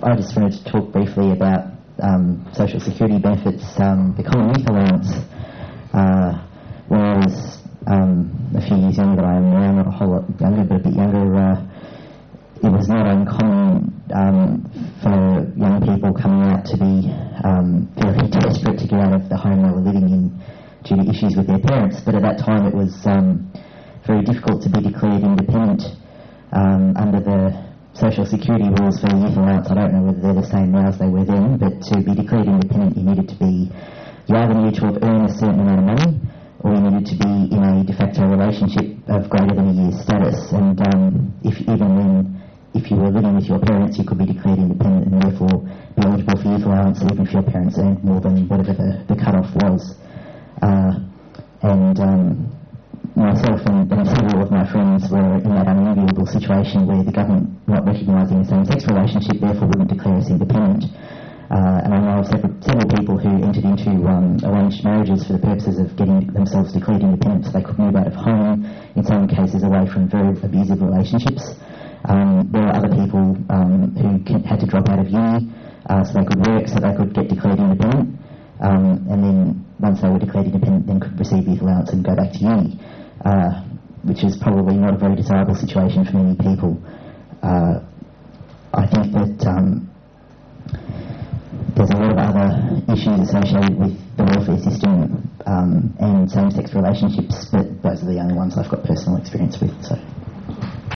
I just wanted to talk briefly about social security benefits. The Common Youth Allowance, when I was a few years younger than I am now, not a whole lot younger, but a bit younger, it was not uncommon for young people coming out to be very desperate to get out of the home they were living in due to issues with their parents. But at that time it was very difficult to be declared independent under the social security rules for the youth allowance. I don't know whether they're the same now as they were then, but to be declared independent you needed to be, you either needed to have earned a certain amount of money or you needed to be in a de facto relationship of greater than a year's status. And if you were living with your parents, you could be declared independent and therefore be eligible for youth allowance even if your parents earned more than whatever the cut-off was. Myself and several of my friends were in that unenviable situation where the government, not recognising a same-sex relationship, therefore wouldn't declare us independent. And I know of several people who entered into arranged marriages for the purposes of getting themselves declared independent so they could move out of home, in some cases away from very abusive relationships. There were other people who had to drop out of uni so they could work, so they could get declared independent, and then once they were declared independent then could receive youth allowance and go back to uni, which is probably not a very desirable situation for many people. I think that there's a lot of other issues associated with the welfare system and same-sex relationships, but those are the only ones I've got personal experience with. So.